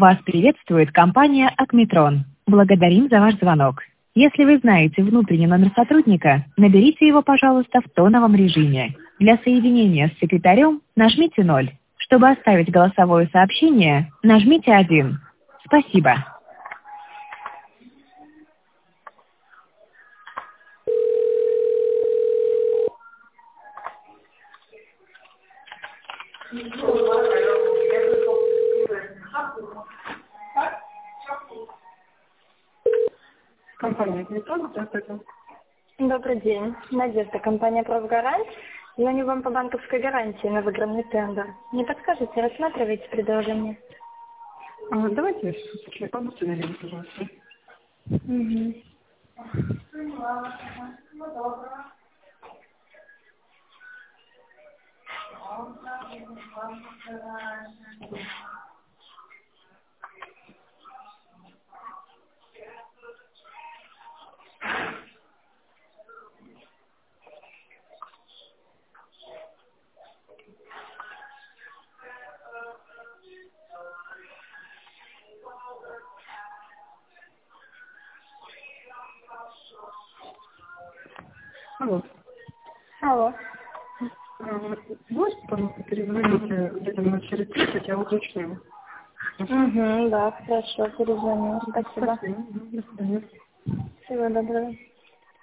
Вас приветствует компания «Акметрон». Благодарим за ваш звонок. Если вы знаете внутренний номер сотрудника, наберите его, пожалуйста, в тоновом режиме. Для соединения с секретарем нажмите 0. Чтобы оставить голосовое сообщение, нажмите 1. Спасибо. Компания «Акметрон», здравствуйте. Добрый день. Надежда, компания «Профгарант». Звоню вам по банковской гарантии на выигранный тендер. Не подскажете, рассматриваете предложение? Давайте я сейчас полностью налево, пожалуйста. Угу. Алло. Алло. Можете, пожалуйста, перезвоните где-то минут через 30, я уточню. Угу, да, хорошо, перезвоню. Спасибо. Спасибо. До свидания. Всего доброго.